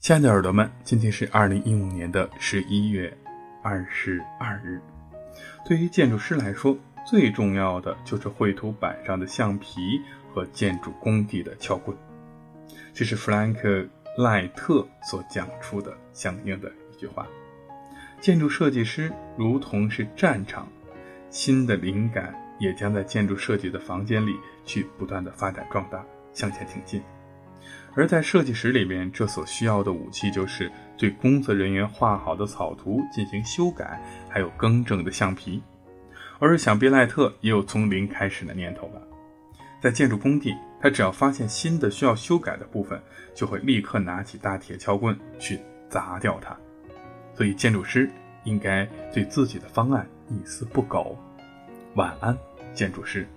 亲爱的耳朵们，今天是2015年的11月22日。对于建筑师来说，最重要的就是绘图板上的橡皮和建筑工地的撬棍。这是弗兰克·赖特所讲出的相应的一句话。建筑设计师如同是战场，新的灵感也将在建筑设计的房间里去不断的发展壮大，向前挺进。而在设计室里面，这所需要的武器就是对工作人员画好的草图进行修改，还有更正的橡皮。而想必赖特也有从零开始的念头吧。在建筑工地，他只要发现新的需要修改的部分，就会立刻拿起大铁撬棍去砸掉它。所以建筑师应该对自己的方案一丝不苟。晚安，建筑师。